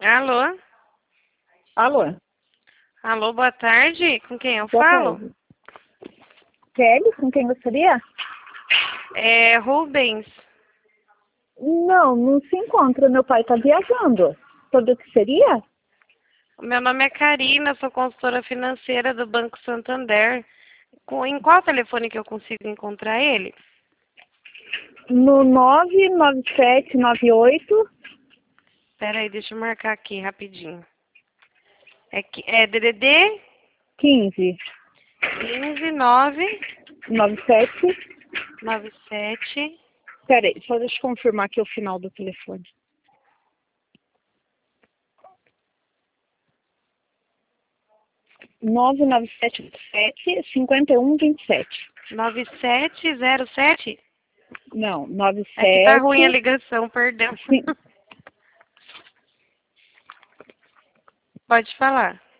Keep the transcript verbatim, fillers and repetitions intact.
Alô? Alô? Alô, boa tarde. Com quem eu Boa falo? tarde. Kelly, com quem gostaria? É Rubens. Não, não se encontra. Meu pai está viajando. Sobre o que seria? O meu nome é Karina, sou consultora financeira do Banco Santander. Com- Em qual telefone que eu consigo encontrar ele? No nove nove sete nove oito. Espera aí, deixa eu marcar aqui rapidinho. É, que- é D D D quinze quinze nove nove sete. nove sete. Espera aí, só deixa eu confirmar aqui o final do telefone. nove nove sete sete cinco um dois sete. nove sete zero sete? Não, nove É que tá ruim a sete. ligação, perdão. Sim. Pode falar.